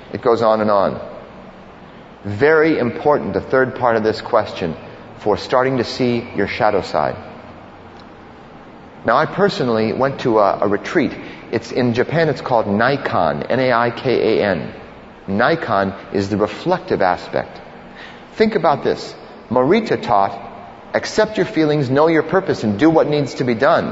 It goes on and on. Very important, the third part of this question, for starting to see your shadow side. Now, I personally went to a retreat. It's in Japan, it's called Naikan, N-A-I-K-A-N. Naikan is the reflective aspect. Think about this. Morita taught, accept your feelings, know your purpose, and do what needs to be done.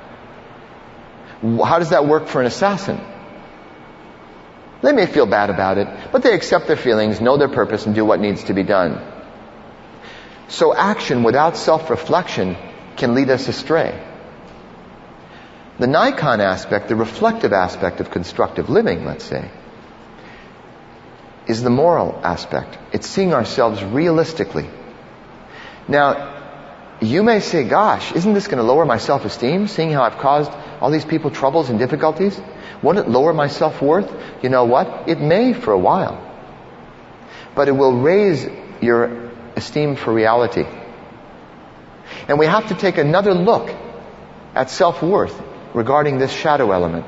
How does that work for an assassin? They may feel bad about it, but they accept their feelings, know their purpose, and do what needs to be done. So action without self-reflection can lead us astray. The Naikan aspect, the reflective aspect of constructive living, let's say, is the moral aspect. It's seeing ourselves realistically. Now, you may say, gosh, isn't this going to lower my self-esteem, seeing how I've caused all these people troubles and difficulties? Won't it lower my self-worth? You know what? It may for a while. But it will raise your esteem for reality. And we have to take another look at self-worth regarding this shadow element.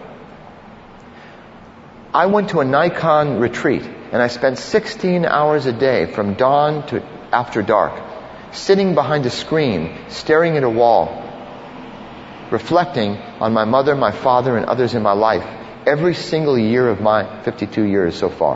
I went to a Naikan retreat, and I spent 16 hours a day from dawn to after dark, sitting behind a screen, staring at a wall, reflecting on my mother, my father, and others in my life, every single year of my 52 years so far.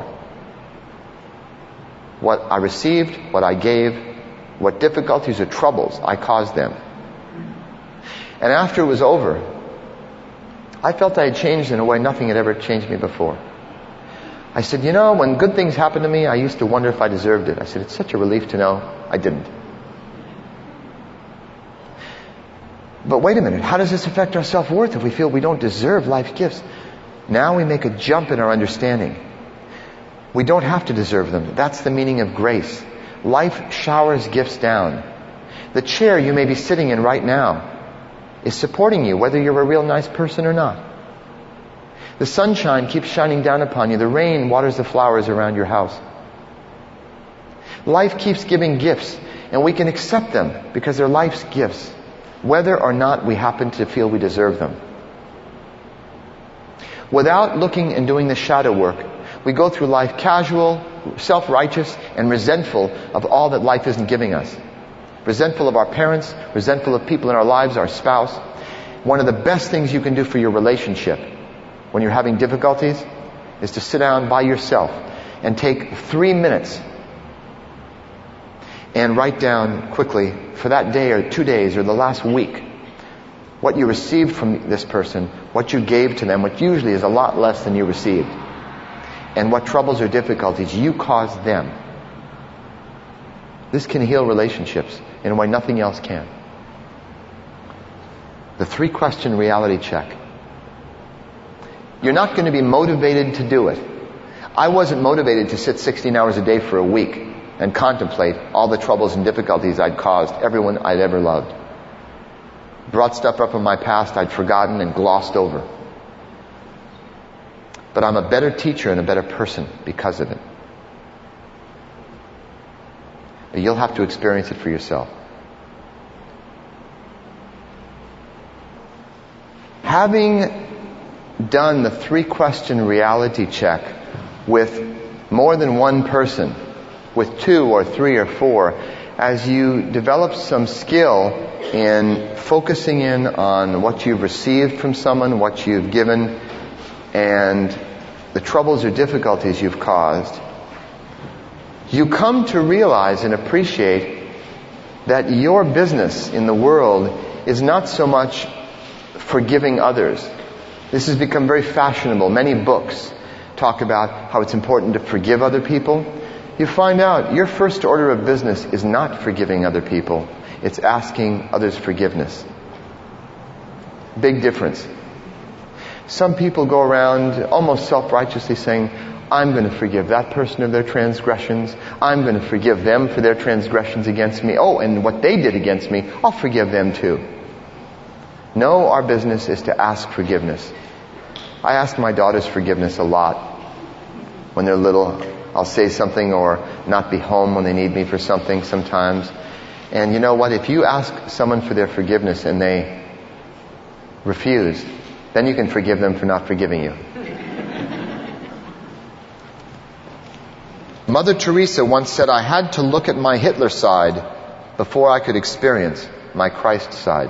What I received, what I gave, what difficulties or troubles I caused them. And after it was over, I felt I had changed in a way nothing had ever changed me before. I said, you know, when good things happened to me, I used to wonder if I deserved it. I said, it's such a relief to know I didn't. But wait a minute, how does this affect our self-worth if we feel we don't deserve life's gifts? Now we make a jump in our understanding. We don't have to deserve them. That's the meaning of grace. Life showers gifts down. The chair you may be sitting in right now is supporting you, whether you're a real nice person or not. The sunshine keeps shining down upon you. The rain waters the flowers around your house. Life keeps giving gifts, and we can accept them because they're life's gifts, whether or not we happen to feel we deserve them. Without looking and doing the shadow work, we go through life casual, self-righteous, and resentful of all that life isn't giving us. Resentful of our parents, resentful of people in our lives, our spouse. One of the best things you can do for your relationship when you're having difficulties is to sit down by yourself and take 3 minutes and write down quickly for that day or 2 days or the last week what you received from this person, what you gave to them, which usually is a lot less than you received, and what troubles or difficulties you caused them. This can heal relationships in a way nothing else can. The 3-question reality check. You're not going to be motivated to do it. I wasn't motivated to sit 16 hours a day for a week and contemplate all the troubles and difficulties I'd caused everyone I'd ever loved. Brought stuff up from my past I'd forgotten and glossed over. But I'm a better teacher and a better person because of it. But you'll have to experience it for yourself. Having done the 3-question reality check with more than one person, with 2 or 3 or 4, as you develop some skill in focusing in on what you've received from someone, what you've given, and the troubles or difficulties you've caused, you come to realize and appreciate that your business in the world is not so much forgiving others. This has become very fashionable. Many books talk about how it's important to forgive other people. You find out your first order of business is not forgiving other people. It's asking others forgiveness. Big difference. Some people go around almost self-righteously saying, I'm going to forgive that person of their transgressions. I'm going to forgive them for their transgressions against me. Oh, and what they did against me, I'll forgive them too. No, our business is to ask forgiveness. I ask my daughters forgiveness a lot. When they're little, I'll say something or not be home when they need me for something sometimes. And you know what? If you ask someone for their forgiveness and they refuse, then you can forgive them for not forgiving you. Mother Teresa once said, I had to look at my Hitler side before I could experience my Christ side.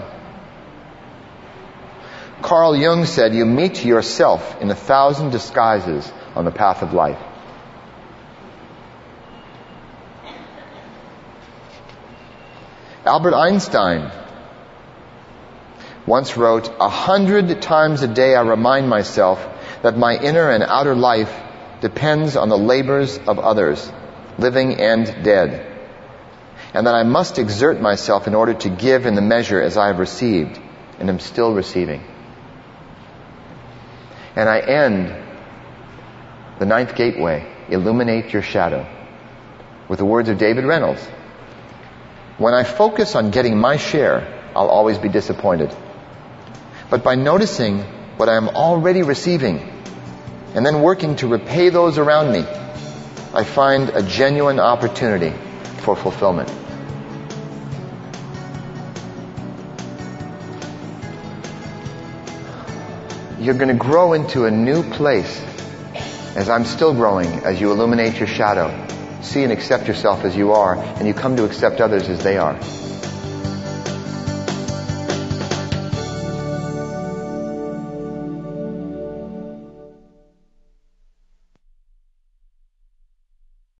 Carl Jung said, you meet yourself in 1,000 disguises on the path of life. Albert Einstein once wrote, 100 times a day I remind myself that my inner and outer life depends on the labors of others, living and dead, and that I must exert myself in order to give in the measure as I have received and am still receiving. And I end the ninth gateway, illuminate your shadow, with the words of David Reynolds. When I focus on getting my share, I'll always be disappointed. But by noticing what I am already receiving and then working to repay those around me, I find a genuine opportunity for fulfillment. You're going to grow into a new place, as I'm still growing, as you illuminate your shadow. See and accept yourself as you are, and you come to accept others as they are.